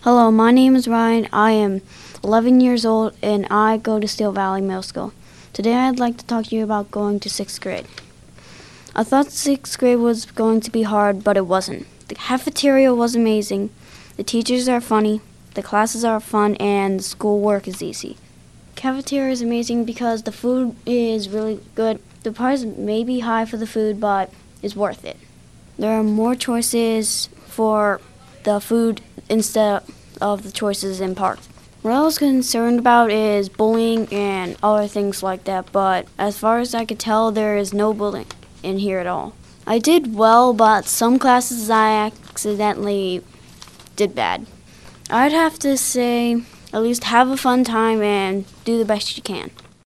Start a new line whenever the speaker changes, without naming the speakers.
Hello, my name is Ryan. I am 11 years old and I go to Steel Valley Middle School. Today I'd like to talk to you about going to 6th grade. I thought 6th grade was going to be hard, but it wasn't. The cafeteria was amazing, the teachers are funny, the classes are fun, and the schoolwork is easy. Cafeteria is amazing because the food is really good. The price may be high for the food, but it's worth it. There are more choices for the food instead of the choices in parks. What I was concerned about is bullying and other things like that, but as far as I could tell, there is no bullying in here at all. I did well, but some classes I accidentally did bad. I'd have to say at least have a fun time and do the best you can.